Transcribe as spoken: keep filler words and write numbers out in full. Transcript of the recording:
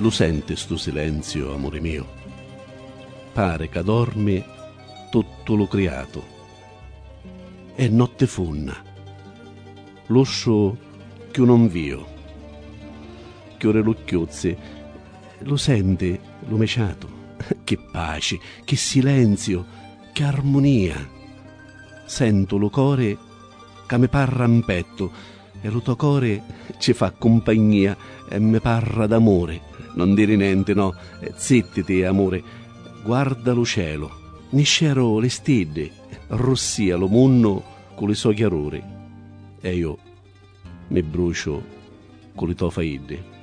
Lo senti sto silenzio, amore mio? Pare che dormi tutto lo creato. È notte funna, l'uscio che non vio, chiore lucchiuzzi, lo senti, lo meciato? Che pace, che silenzio, che armonia. Sento lo core che mi parra in petto e lo tuo core ci fa compagnia e mi parra d'amore. Non dire niente, no, zittiti, amore. Guarda lo cielo, niscero le stelle, rossia lo munno con le sue chiarore. E io mi brucio con le tue faide.